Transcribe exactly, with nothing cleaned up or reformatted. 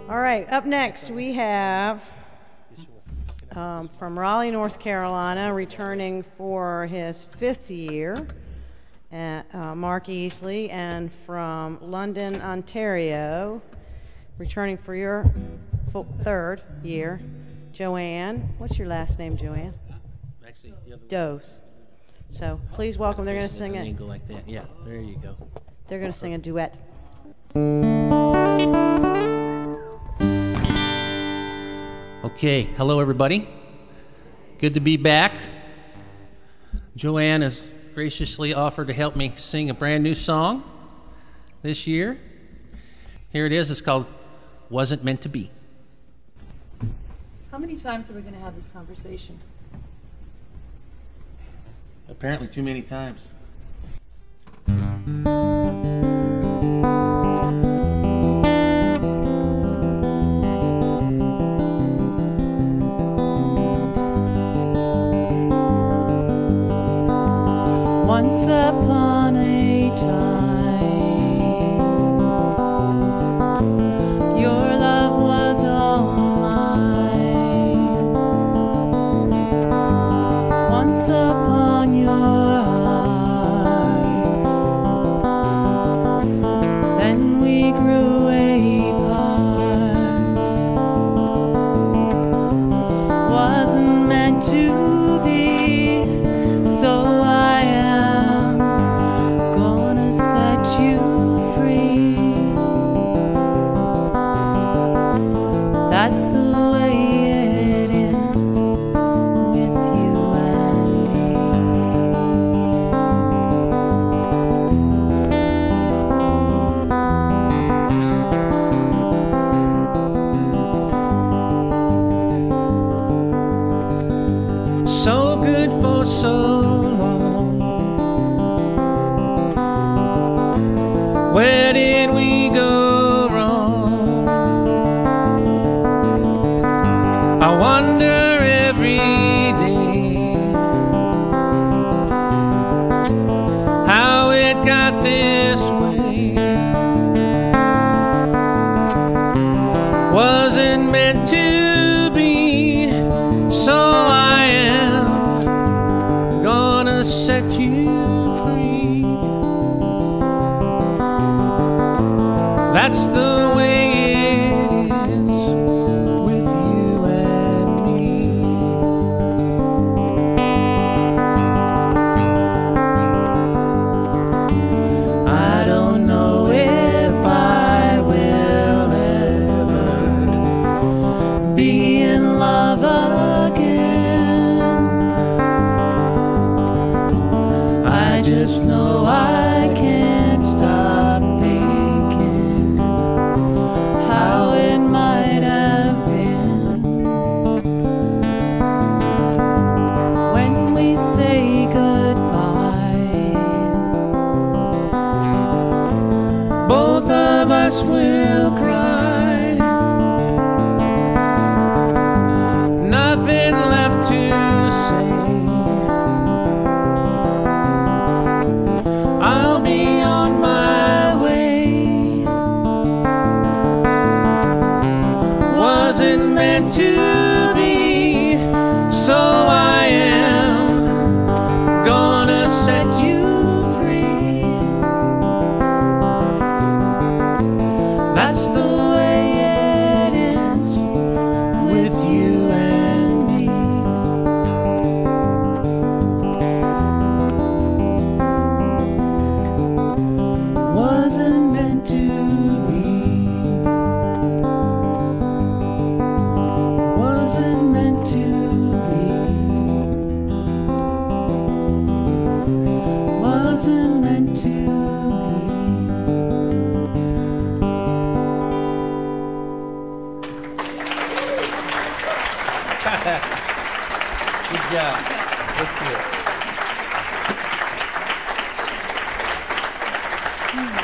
All right, up next we have um, from Raleigh, North Carolina, returning for his fifth year, uh, uh, Mark Easley, and from London, Ontario, returning for your third year, Joanne. What's your last name, Joanne? Actually, the other Dose. So please welcome. They're going to sing it. Angle like that. Yeah, there you go. They're going to sing a duet. Okay, hello everybody. Good to be back. Joanne has graciously offered to help me sing a brand new song this year. Here it is. It's called Wasn't Meant to Be. How many times are we going to have this conversation? Apparently too many times. Once upon a time, your love was all mine. Once upon your heart, then we grew apart. Wasn't meant to be, so I am gonna set you free. That's the way it is with you and So good for so long. Where did we go wrong? I wonder every day how it got this way. Wasn't meant to be, so I am gonna set you free. That's the way it is with you and me. I don't know if I will ever be in love again. I just know I can't stop thinking how it might have been when we say goodbye. Both of us will cry. Nothing left to say. I'll be on my way. Wasn't meant to be, so I am gonna set you Free. That's the way it is with you and me. Wasn't meant to be. Wasn't meant to be. Wasn't meant to be. Good job. Let's see it.